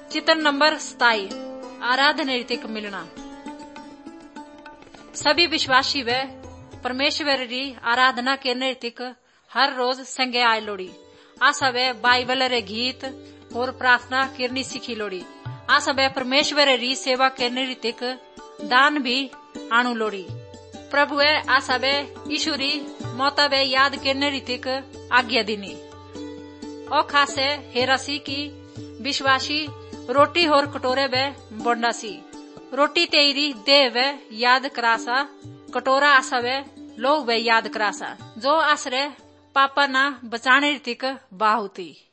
चित्र नंबर 27 आराधना रीतिक मिलना। सभी विश्वासी व परमेश्वर री आराधना के रीतिक हर रोज संगे आए लोड़ी। आशा वे बाइबल रे गीत और प्रार्थना करनी सीखी लोड़ी। आशा वे परमेश्वर री सेवा करने रीतिक दान भी आणु लोड़ी। प्रभु आशा वे ईश्वरी मौता वे याद करने रीतिक आज्ञा दीनी। और खासे हेरासी की विश्वासी रोटी और कटोरे वे बोंडासी। रोटी तेरी देह वे याद करासा, कटोरा आशा वे लोग वे याद करासा। जो आश्रय पापा ना बचाने रीतिक बाहुती।